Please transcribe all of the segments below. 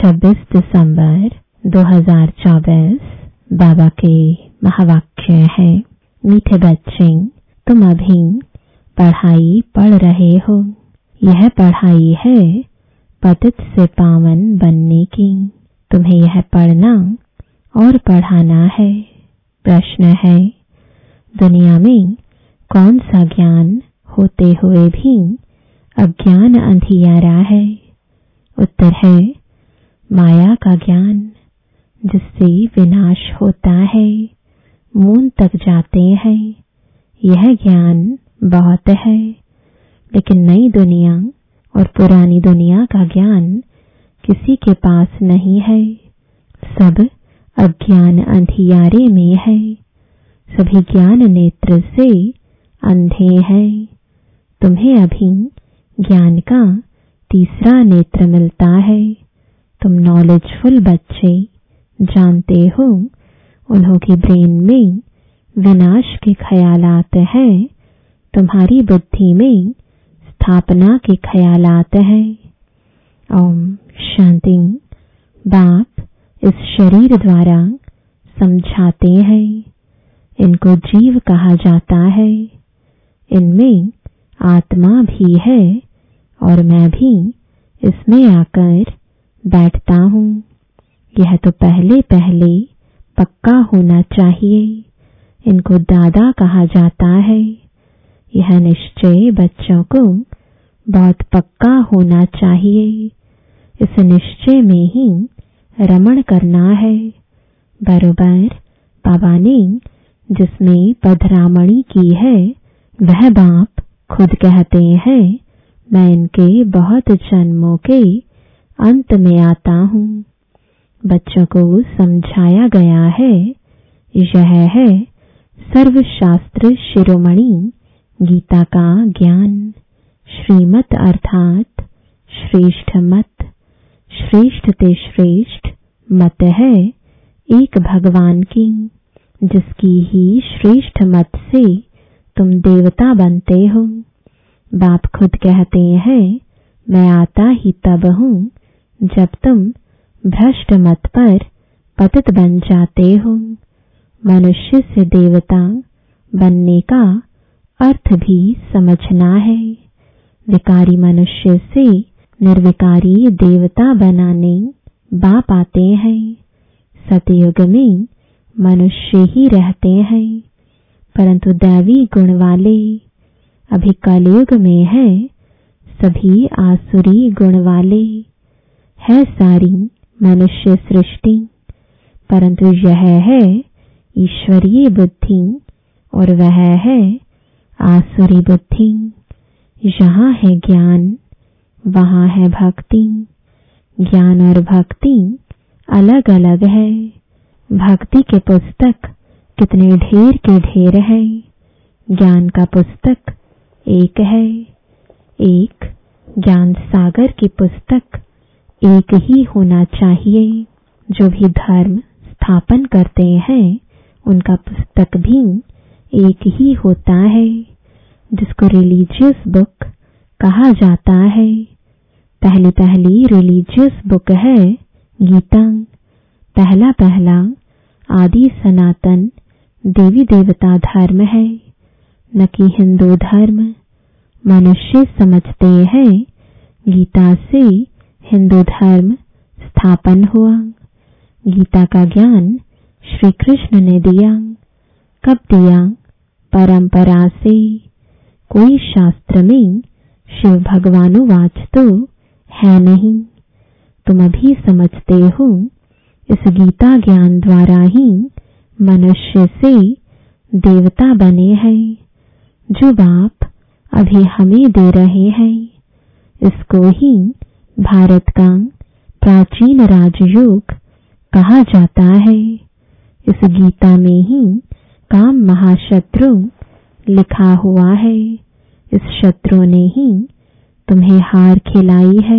26 दिसंबर 2024 बाबा के महावाक्य है। मीठे बच्चे, तुम अभी पढ़ाई पढ़ रहे हो। यह पढ़ाई है पतित से पावन बनने की। तुम्हें यह पढ़ना और पढ़ाना है। प्रश्न है, दुनिया में कौन सा ज्ञान होते हुए भी अज्ञान अंधियारा है? उत्तर है, माया का ज्ञान, जिससे विनाश होता है, मून तक जाते हैं। यह ज्ञान बहुत है, लेकिन नई दुनिया और पुरानी दुनिया का ज्ञान किसी के पास नहीं है। सब अज्ञान अंधियारे में है। सभी ज्ञान नेत्र से अंधे हैं। तुम्हें अभी ज्ञान का तीसरा नेत्र मिलता है। तुम नॉलेजफुल बच्चे जानते हो, उन्हों की ब्रेन में विनाश के ख्यालात हैं। तुम्हारी बुद्धि में स्थापना के ख्यालात हैं। ओम शांति। बाप इस शरीर द्वारा समझाते हैं। इनको जीव कहा जाता है। इनमें आत्मा भी है और मैं भी इसमें आकर बैठता हूँ। यह तो पहले पहले पक्का होना चाहिए। इनको दादा कहा जाता है। यह निश्चय बच्चों को बहुत पक्का होना चाहिए। इस निश्चय में ही रमण करना है। बरोबर बाबा ने जिसमें पधरामणी की है, वह बाप खुद कहते हैं, मैं इनके बहुत जन्मों के अंत में आता हूँ। बच्चों को समझाया गया है, यह है सर्वशास्त्र शिरोमणि गीता का ज्ञान। श्रीमत अर्थात श्रेष्ठ मत। श्रेष्ठ ते श्रेष्ठ मत है एक भगवान की, जिसकी ही श्रेष्ठ मत से तुम देवता बनते हो। बाप खुद कहते हैं, मैं आता ही तब हूँ जब तुम भ्रष्ट मत पर पतित बन जाते हो। मनुष्य से देवता बनने का अर्थ भी समझना है। विकारी मनुष्य से निर्विकारी देवता बनाने बाप आते हैं। सतयुग में मनुष्य ही रहते हैं, परंतु दैवी गुण वाले। अभी कलयुग में है सभी आसुरी गुण वाले। है सारी मनुष्य सृष्टि, परंतु यह है ईश्वरीय बुद्धि और वह है आसुरी बुद्धि। यहाँ है ज्ञान, वहाँ है भक्ति। ज्ञान और भक्ति अलग अलग है। भक्ति के पुस्तक कितने ढेर के ढेर है। ज्ञान का पुस्तक एक है। एक ज्ञान सागर की पुस्तक एक ही होना चाहिए। जो भी धर्म स्थापन करते हैं, उनका पुस्तक भी एक ही होता है, जिसको रिलीजियस बुक कहा जाता है। पहली पहली रिलीजियस बुक है गीता। पहला पहला आदि सनातन देवी देवता धर्म है, न कि हिंदू धर्म। मनुष्य समझते हैं गीता से हिंदू धर्म स्थापन हुआ। गीता का ज्ञान श्री कृष्ण ने दिया। कब दिया? परंपरा से। कोई शास्त्र में शिव भगवानुवाच तो है नहीं। तुम अभी समझते हो, इस गीता ज्ञान द्वारा ही मनुष्य से देवता बने हैं। जो बाप अभी हमें दे रहे हैं, इसको ही भारत का प्राचीन राजयोग कहा जाता है। इस गीता में ही काम महाशत्रु लिखा हुआ है। इस शत्रु ने ही तुम्हें हार खिलाई है।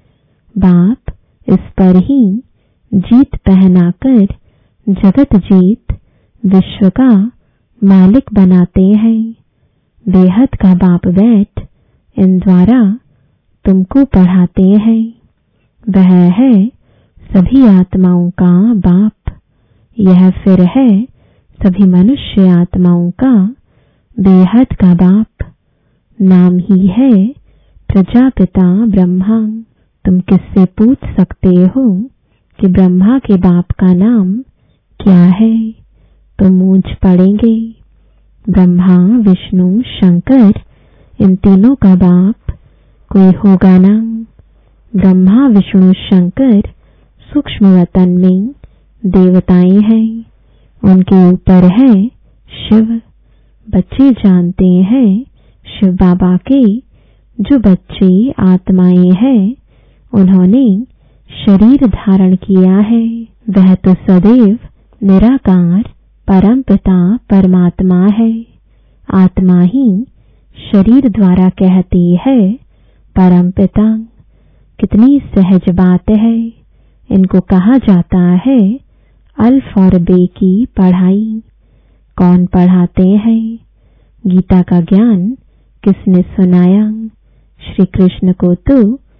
बाप इस पर ही जीत पहनाकर जगत जीत विश्व का मालिक बनाते हैं। बेहद का बाप बैठ इन द्वारा तुमको पढ़ाते हैं। वह है सभी आत्माओं का बाप। यह फिर है सभी मनुष्य आत्माओं का बेहद का बाप। नाम ही है प्रजापिता ब्रह्मा। तुम किससे पूछ सकते हो कि ब्रह्मा के बाप का नाम क्या है, तो मूंझ पड़ेंगे। ब्रह्मा, विष्णु, शंकर, इन तीनों का बाप कोई होगा ना। ब्रह्मा, विष्णु, शंकर सूक्ष्म वतन में देवताएं हैं, उनके ऊपर है शिव। बच्चे जानते हैं शिव बाबा के। जो बच्चे आत्माएं हैं, उन्होंने शरीर धारण किया है। वह तो सदैव निराकार परमपिता परमात्मा है। आत्मा ही शरीर द्वारा कहती है परमपिता। कितनी सहज बात है। इनको कहा जाता है अल्फ और बे की पढ़ाई। कौन पढ़ाते हैं? गीता का ज्ञान किसने सुनाया? श्री कृष्ण को तो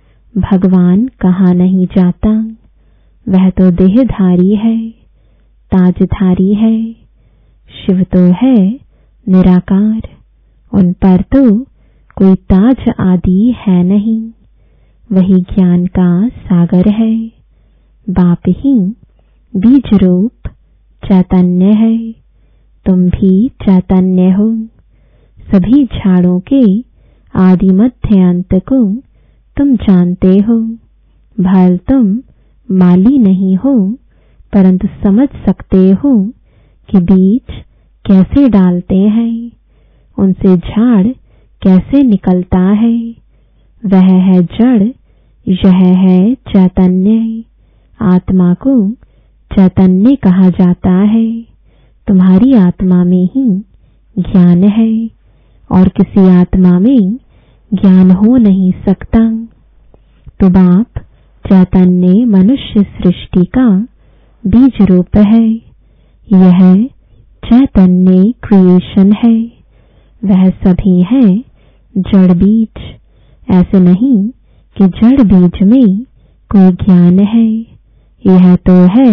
भगवान कहा नहीं जाता। वह तो देहधारी है, ताजधारी है। शिव तो है निराकार। उन पर तो कोई ताज आदि है नहीं। वही ज्ञान का सागर है। बाप ही बीज रूप चैतन्य है। तुम भी चैतन्य हो। सभी झाड़ों के आदि मध्य अंत को तुम जानते हो। भल तुम माली नहीं हो, परंतु समझ सकते हो कि बीज कैसे डालते हैं, उनसे झाड़ कैसे निकलता है। वह है जड़, यह है चैतन्य। आत्मा को चैतन्य कहा जाता है। तुम्हारी आत्मा में ही ज्ञान है और किसी आत्मा में ज्ञान हो नहीं सकता। तो बाप चैतन्य मनुष्य सृष्टि का बीज रूप है। यह चैतन्य क्रिएशन है। वह सभी है जड़ बीज। ऐसे नहीं कि जड़ बीज में कोई ज्ञान है। यह तो है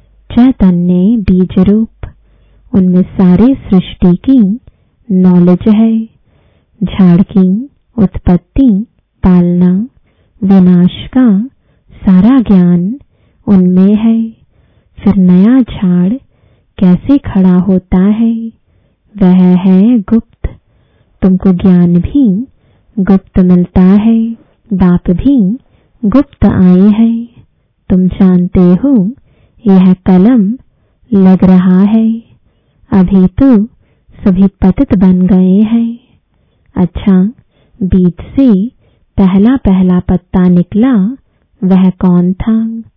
चैतन्य बीज रूप। उनमें सारे सृष्टि की नॉलेज है। झाड़ की उत्पत्ति, पालना, विनाश का सारा ज्ञान उनमें है। फिर नया झाड़ कैसे खड़ा होता है, वह है गुप्त। तुमको ज्ञान भी गुप्त मिलता है। बाप भी गुप्त आए हैं। तुम जानते हो यह कलम लग रहा है। अभी तो सभी पतित बन गए हैं। अच्छा, बीज से पहला पहला पत्ता निकला, वह कौन था?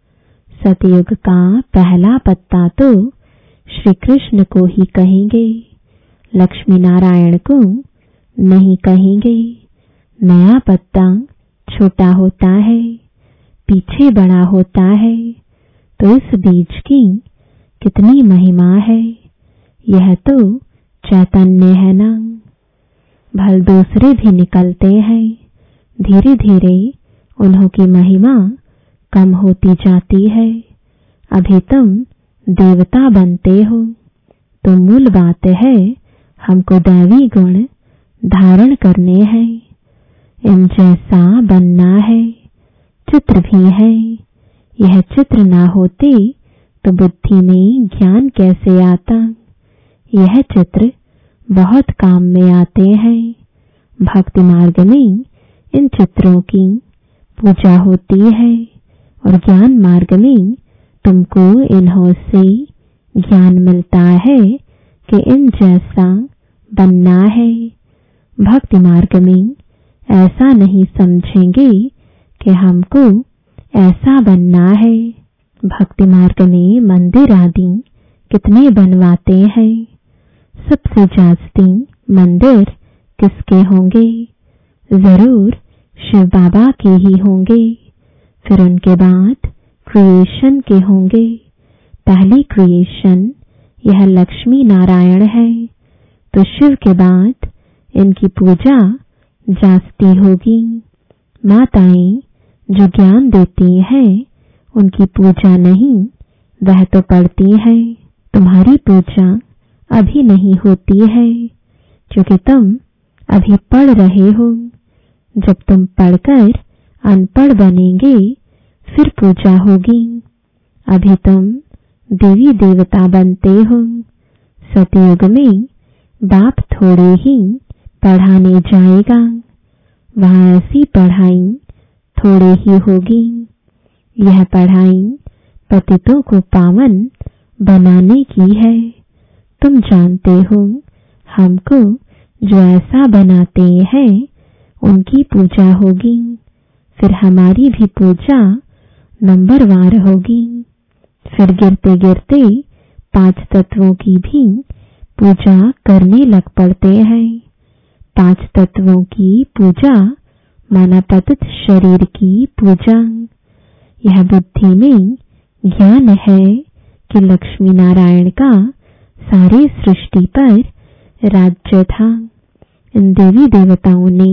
सतयुग का पहला पत्ता तो श्री कृष्ण को ही कहेंगे, लक्ष्मी नारायण को नहीं कहेंगे। नया पत्ता छोटा होता है, पीछे बड़ा होता है। तो इस बीज की कितनी महिमा है। यह तो चैतन्य है ना। भल दूसरे भी निकलते हैं। धीरे धीरे उन्हों की महिमा कम होती जाती है। अभी तुम देवता बनते हो। तो मूल बात है हमको दैवी गुण धारण करने हैं। इन जैसा बनना है। चित्र भी है। यह चित्र ना होते तो बुद्धि में ज्ञान कैसे आता। यह चित्र बहुत काम में आते हैं। भक्ति मार्ग में इन चित्रों की पूजा होती है और ज्ञान मार्ग में तुमको इन्हों से ज्ञान मिलता है कि इन जैसा बनना है। भक्ति मार्ग में ऐसा नहीं समझेंगे कि हमको ऐसा बनना है। भक्ति मार्ग में मंदिर आदि कितने बनवाते हैं। सबसे जास्ती मंदिर किसके होंगे? जरूर शिव बाबा के ही होंगे। फिर उनके बाद क्रिएशन के होंगे। पहली क्रिएशन यह लक्ष्मी नारायण है। तो शिव के बाद इनकी पूजा जास्ती होगी। माताएं जो ज्ञान देती हैं उनकी पूजा नहीं, वह तो पढ़ती है। तुम्हारी पूजा अभी नहीं होती है, क्योंकि तुम अभी पढ़ रहे हो। जब तुम पढ़कर अनपढ़ बनेंगे फिर पूजा होगी। अभी तुम देवी देवता बनते हो। सतयुग में बाप थोड़े ही पढ़ाने जाएगा, वहां ऐसी पढ़ाई थोड़े ही होगी। यह पढ़ाई पतितों को पावन बनाने की है। तुम जानते हो, हमको जो ऐसा बनाते हैं उनकी पूजा होगी। फिर हमारी भी पूजा नंबरवार होगी। फिर गिरते गिरते 5 तत्वों की भी पूजा करने लग पड़ते हैं। 5 तत्वों की पूजा माना पतित शरीर की पूजा। यह बुद्धि में ज्ञान है कि लक्ष्मी नारायण का सारे सृष्टि पर राज्य था। इन देवी देवताओं ने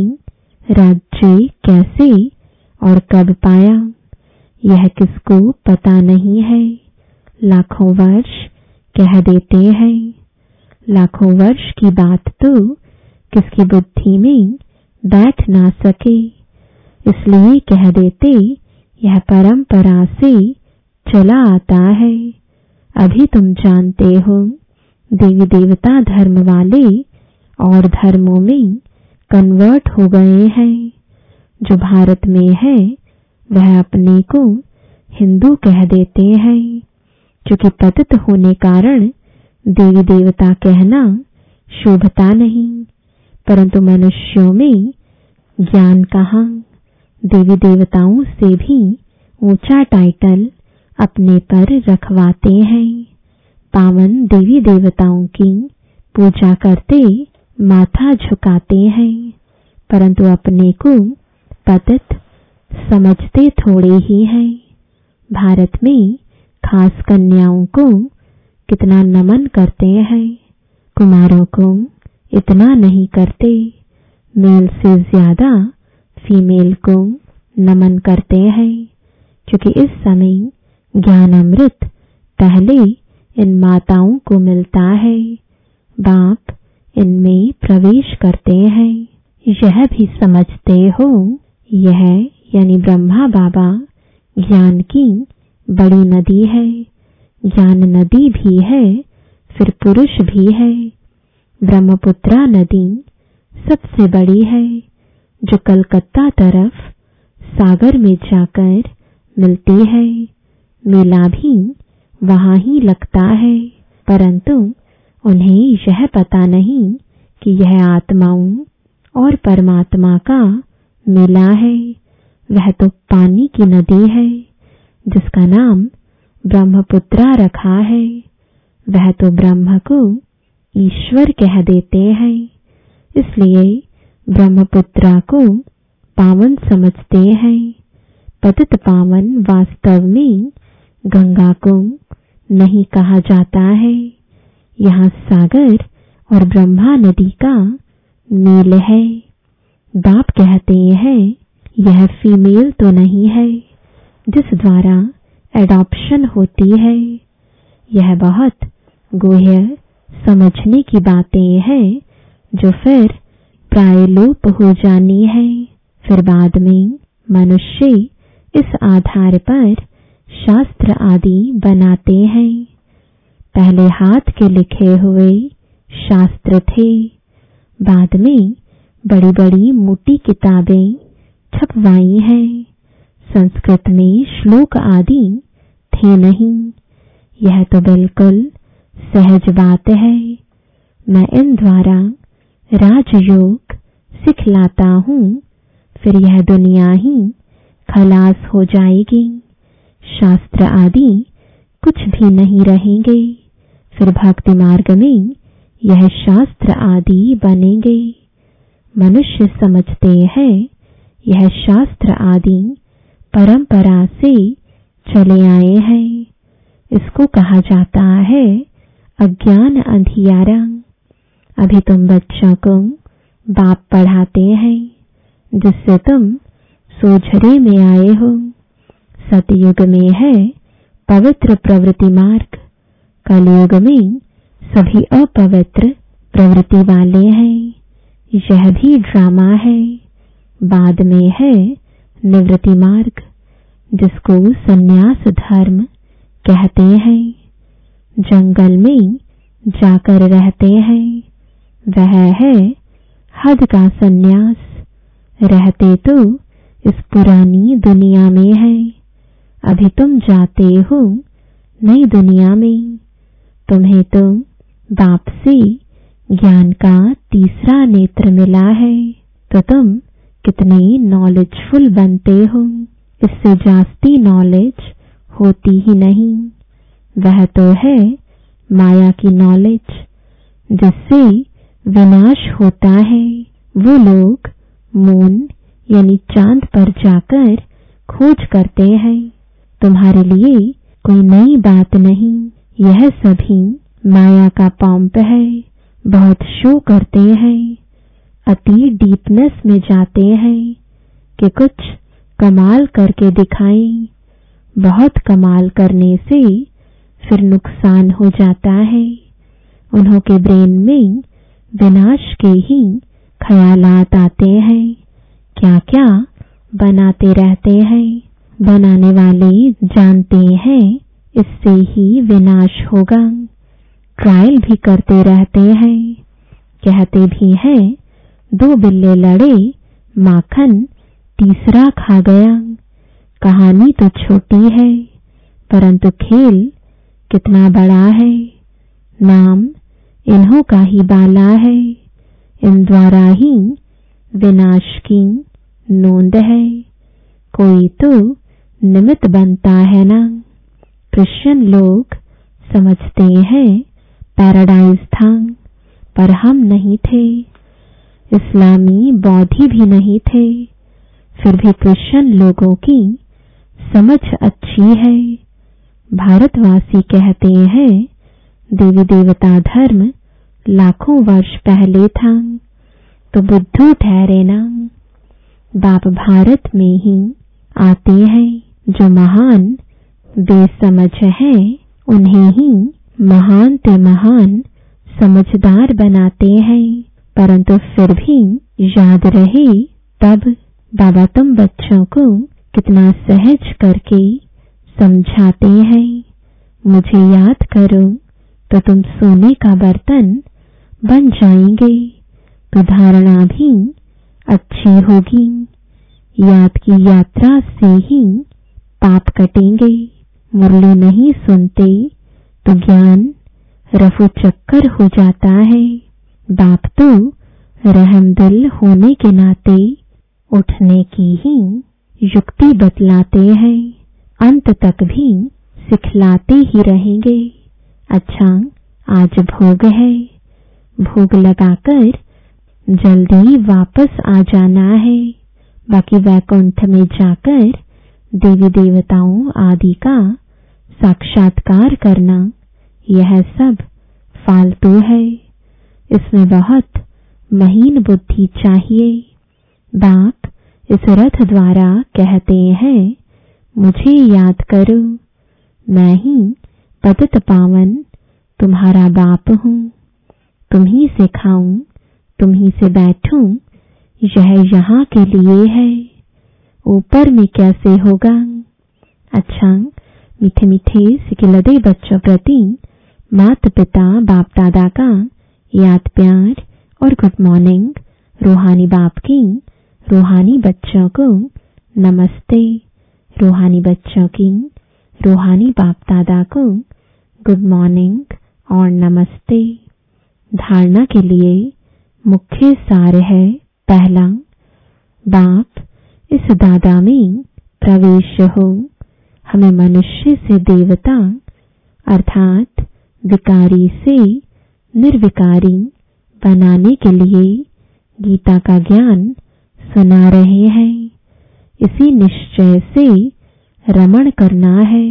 राज्य कैसे और कब पाया, यह किसको पता नहीं है। लाखों वर्ष कह देते हैं। लाखों वर्ष की बात तो किसकी बुद्धि में बैठ ना सके, इसलिए कह देते यह परंपरा से चला आता है। अभी तुम जानते हो, देवी देवता धर्म वाले और धर्मों में कन्वर्ट हो गए हैं। जो भारत में है वह अपने को हिंदू कह देते हैं, क्योंकि पतित होने कारण देवी देवता कहना शोभता नहीं। परंतु मनुष्यों में ज्ञान कहाँ, देवी देवताओं से भी ऊंचा टाइटल अपने पर रखवाते हैं। पावन देवी देवताओं की पूजा करते माथा झुकाते हैं, परंतु अपने को पतित समझते थोड़े ही हैं। भारत में खास कन्याओं को कितना नमन करते हैं, कुमारों को इतना नहीं करते। मेल से ज्यादा फीमेल को नमन करते हैं, क्योंकि इस समय ज्ञान अमृत पहले इन माताओं को मिलता है। बाप इनमें प्रवेश करते हैं। यह भी समझते हो, यह यानी ब्रह्मा बाबा ज्ञान की बड़ी नदी है। ज्ञान नदी भी है, फिर पुरुष भी है। ब्रह्मपुत्रा नदी सबसे बड़ी है, जो कलकत्ता तरफ सागर में जाकर मिलती है। मेला भी वहां ही लगता है, परंतु उन्हें यह पता नहीं कि यह आत्माओं और परमात्मा का मेला है। वह तो पानी की नदी है, जिसका नाम ब्रह्मपुत्रा रखा है। वह तो ब्रह्म को ईश्वर कह देते हैं, इसलिए ब्रह्मपुत्रा को पावन समझते हैं। पतित पावन वास्तव में गंगा को नहीं कहा जाता है। यहाँ सागर और ब्रह्मा नदी का मेल है। बाप कहते हैं यह फीमेल तो नहीं है जिस द्वारा एडॉप्शन होती है। यह बहुत गुह्य समझने की बातें हैं, जो फिर प्रायलोप हो जानी है। फिर बाद में मनुष्य इस आधार पर शास्त्र आदि बनाते हैं। पहले हाथ के लिखे हुए शास्त्र थे, बाद में बड़ी बड़ी मोटी किताबें छपवाई हैं। संस्कृत में श्लोक आदि थे नहीं। यह तो बिल्कुल सहज बात है। मैं इन द्वारा राजयोग सिखलाता हूँ, फिर यह दुनिया ही खलास हो जाएगी। शास्त्र आदि कुछ भी नहीं रहेंगे। फिर भक्ति मार्ग में यह शास्त्र आदि बनेंगे। मनुष्य समझते हैं यह शास्त्र आदि परंपरा से चले आए हैं। इसको कहा जाता है अज्ञान अंधियारा। अभी तुम बच्चों को बाप पढ़ाते हैं, जिससे तुम सोझरे में आए हो। सतयुग में है पवित्र प्रवृत्ति मार्ग, कलयुग में सभी अपवित्र प्रवृत्ति वाले हैं। यह भी ड्रामा है। बाद में है निवृत्ति मार्ग, जिसको संन्यास धर्म कहते हैं। जंगल में जाकर रहते हैं, वह है हद का संन्यास। रहते तो इस पुरानी दुनिया में है, अभी तुम जाते हो नई दुनिया में। तुम्हें तो बाप से ज्ञान का तीसरा नेत्र मिला है, तो तुम कितने नॉलेजफुल बनते हो। इससे जास्ती नॉलेज होती ही नहीं। वह तो है माया की नॉलेज, जिससे विनाश होता है। वो लोग मून यानी चांद पर जाकर खोज करते हैं। तुम्हारे लिए कोई नई बात नहीं। यह सभी माया का पंप है। बहुत शो करते हैं, अति डीपनेस में जाते हैं कि कुछ कमाल करके दिखाएं। बहुत कमाल करने से फिर नुकसान हो जाता है। उन्हों के ब्रेन में विनाश के ही ख्यालात आते हैं। क्या क्या बनाते रहते हैं। बनाने वाले जानते हैं इससे ही विनाश होगा। ट्रायल भी करते रहते हैं। कहते भी हैं 2 बिल्ले लड़े, माखन तीसरा खा गया। कहानी तो छोटी है, परंतु खेल कितना बड़ा है। नाम इन्हों का ही बाला है। इन द्वारा ही विनाश की नोंद है। कोई तो निमित्त बनता है ना। क्रिश्चियन लोग समझते हैं पैराडाइज था, पर हम नहीं थे। इस्लामी बौद्धि भी नहीं थे। फिर भी क्रिश्चियन लोगों की समझ अच्छी है। भारतवासी कहते हैं देवी देवता धर्म लाखों वर्ष पहले था, तो बुद्धू ठहरे ना। बाप भारत में ही आते हैं। जो महान बेसमझ है, उन्हें ही महान ते महान समझदार बनाते हैं। परंतु फिर भी याद रहे तब। बाबा तुम बच्चों को कितना सहज करके समझाते हैं। मुझे याद करो तो तुम सोने का बर्तन बन जाएंगे, तो धारणा भी अच्छी होगी। याद की यात्रा से ही पाप कटेंगे। मुरली नहीं सुनते तो ज्ञान रफू चक्कर हो जाता है। बाप तो रहमदिल होने के नाते उठने की ही युक्ति बतलाते हैं। अंत तक भी सिखलाते ही रहेंगे। अच्छा, आज भोग है, भोग लगाकर जल्दी वापस आ जाना है। बाकी वैकुंठ में जाकर देवी देवताओं आदि का साक्षात्कार करना, यह सब फालतू है। इसमें बहुत महीन बुद्धि चाहिए। बाप इस रथ द्वारा कहते हैं मुझे याद करो। मैं ही पतित पावन तुम्हारा बाप हूँ। तुम्ही से खाऊं, तुम्ही से बैठूं, यह यहाँ के लिए है। ऊपर में कैसे होगा। अच्छा, मीठे मीठे सिकिलदे बच्चों प्रति माता पिता बाप दादा का याद प्यार और गुड मॉर्निंग। रूहानी बाप की रूहानी बच्चों को नमस्ते। रूहानी बच्चों की रूहानी बाप दादा को गुड मॉर्निंग और नमस्ते। धारणा के लिए मुख्य सार है। पहला, बाप इस दादा में प्रवेश हो। हमें मनुष्य से देवता अर्थात विकारी से निर्विकारी बनाने के लिए गीता का ज्ञान सुना रहे हैं। इसी निश्चय से रमण करना है।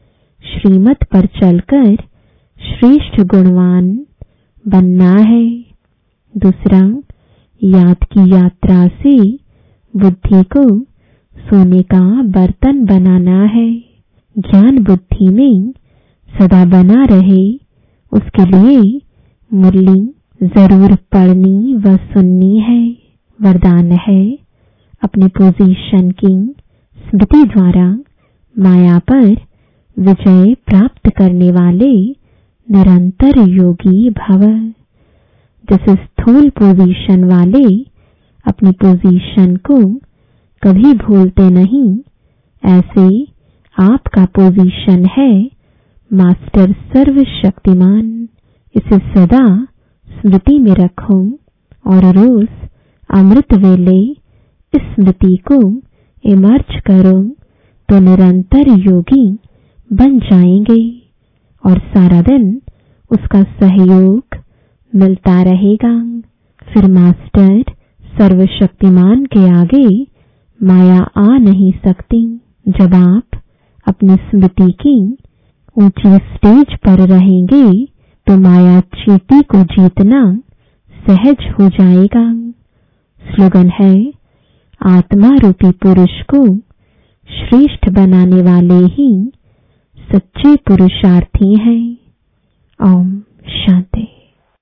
श्रीमत पर चलकर श्रेष्ठ गुणवान बनना है। दूसरा, याद की यात्रा से बुद्धि को सोने का बर्तन बनाना है। ज्ञान बुद्धि में सदा बना रहे, उसके लिए मुरली जरूर पढ़नी व सुननी है। वरदान है, अपने पोजीशन की स्मृति द्वारा माया पर विजय प्राप्त करने वाले निरंतर योगी भव। जैसे स्थूल पोजीशन वाले अपनी पोजीशन को कभी भूलते नहीं, ऐसे आपका पोजीशन है मास्टर सर्वशक्तिमान। इसे सदा स्मृति में रखो और रोज अमृत वेले इस स्मृति को इमर्ज करो तो निरंतर योगी बन जाएंगे और सारा दिन उसका सहयोग मिलता रहेगा। फिर मास्टर सर्वशक्तिमान के आगे माया आ नहीं सकती। जब आप अपनी स्मृति की ऊंची स्टेज पर रहेंगे तो माया चीटी को जीतना सहज हो जाएगा। स्लोगन है, आत्मा रूपी पुरुष को श्रेष्ठ बनाने वाले ही सच्चे पुरुषार्थी हैं। ओम शांति।